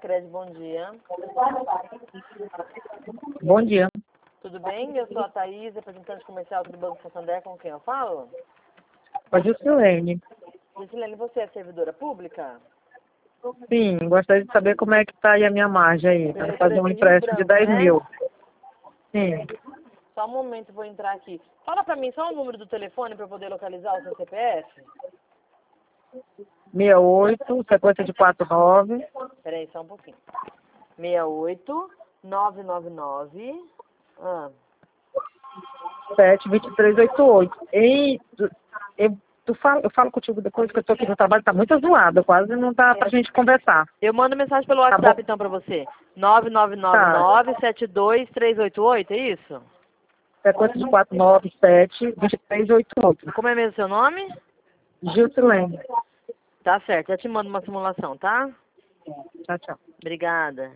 Sicredi, bom dia. Bom dia. Tudo bem? Eu sou a Thaís, representante comercial do Banco Santander, com quem eu falo? Com a Juscelene. Juscelene, você é servidora pública? Sim, gostaria de saber como é que está aí a minha margem aí, para fazer um empréstimo de 10 mil. Sim. Só um momento, vou entrar aqui. Fala pra mim só o número do telefone para eu poder localizar o seu CPF. 68, sequência de 49. Peraí, só um pouquinho. 68 999 72388. Ei, eu falo contigo depois que eu tô aqui no trabalho, tá muito zoado, quase não dá pra gente conversar. Eu mando mensagem pelo Tá WhatsApp bom. então pra você. 999972388, é isso? Sequência de 497 2388. Como é mesmo seu nome? Juscelene. Tá certo, já te mando uma simulação, tá? Tchau, tchau. Obrigada.